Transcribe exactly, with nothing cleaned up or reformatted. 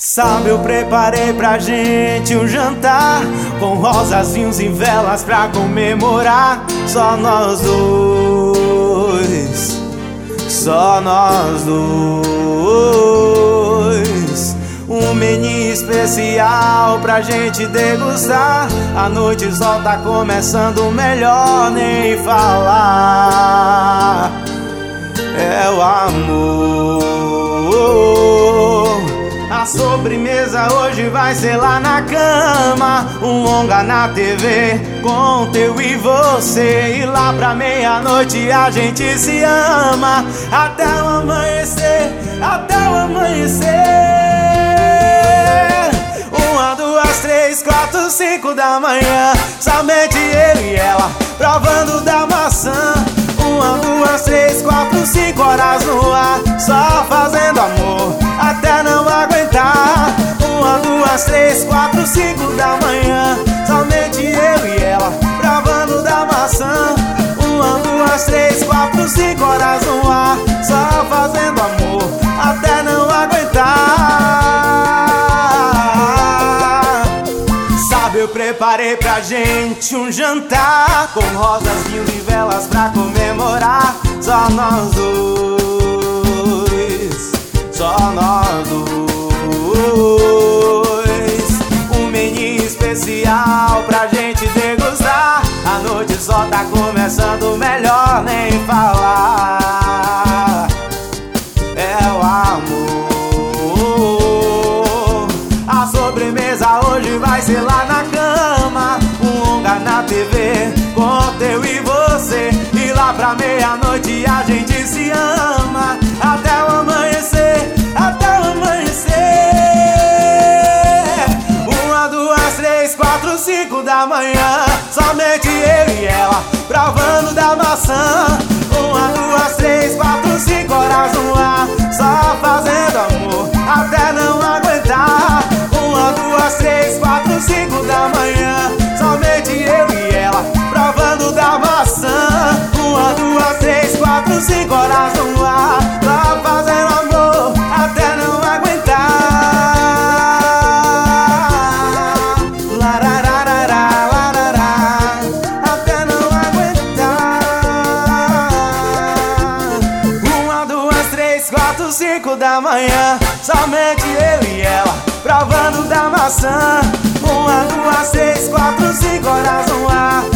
Sabe, eu preparei pra gente um jantar com rosas, vinhos e velas pra comemorar. Só nós dois, só nós dois. Um menu especial pra gente degustar. A noite só tá começando, melhor nem falar. É o amor. A sobremesa hoje vai ser lá na cama, um longa na T V com teu e você. E lá pra meia-noite a gente se ama até o amanhecer, até o amanhecer. Uma, duas, três, quatro, cinco da manhã, somente eu e ela provando da maçã. Uma, duas, três, quatro, cinco horas no ar, só fazendo amor até não aguentar. Uma, duas, três, quatro, cinco da manhã, somente eu e ela provando da maçã. Uma, duas, três, quatro, cinco horas no ar, só fazendo amor até não aguentar. Sabe, eu preparei pra gente um jantar com rosas, vinhos e velas pra comemorar. Só nós dois, só nós dois. Um menu especial pra gente degustar. A noite só tá começando, melhor nem falar. É o amor. A sobremesa hoje vai ser lá na cama, um longa na T V com teu e você. E lá pra meia-noite a gente se ama até o amanhecer, até o amanhecer. Uma, duas, três, quatro, cinco da manhã, somente eu e ela provando da maçã. Uma, duas, três, quatro, cinco horas no ar, só fazendo amor até não aguentar. Uma, duas, três, quatro, cinco da manhã, somente eu e ela provando da maçã. Uma, duas, três, quatro, cinco horas no ar, só fazendo amor até não aguentar. Larararara, larará, até não aguentar. Uma, duas, três, quatro, cinco da manhã, somente eu e ela provando da maçã. Uma, duas, três, quatro, cinco horas no ar,